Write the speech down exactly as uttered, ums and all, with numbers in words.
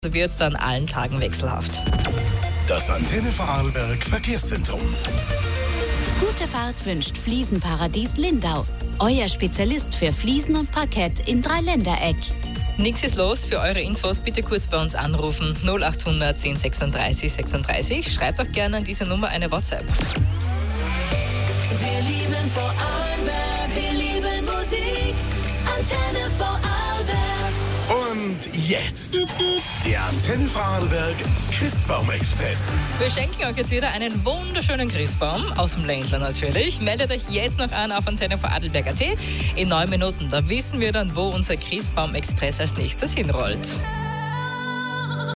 So wird es dann allen Tagen wechselhaft. Das Antenne Vorarlberg Verkehrszentrum. Gute Fahrt wünscht Fliesenparadies Lindau. Euer Spezialist für Fliesen und Parkett in Dreiländereck. Nix ist los. Für eure Infos bitte kurz bei uns anrufen. null acht hundert zehn sechsunddreißig sechsunddreißig. Schreibt auch gerne an diese Nummer eine WhatsApp. Wir lieben Vorarlberg, wir lieben Musik. Antenne Vorarlberg. Und jetzt der Antenne Vorarlberg Christbaum-Express. Wir schenken euch jetzt wieder einen wunderschönen Christbaum aus dem Ländler natürlich. Meldet euch jetzt noch an auf Antenne Vorarlberg punkt at. In neun Minuten, da wissen wir dann, wo unser Christbaum-Express als nächstes hinrollt.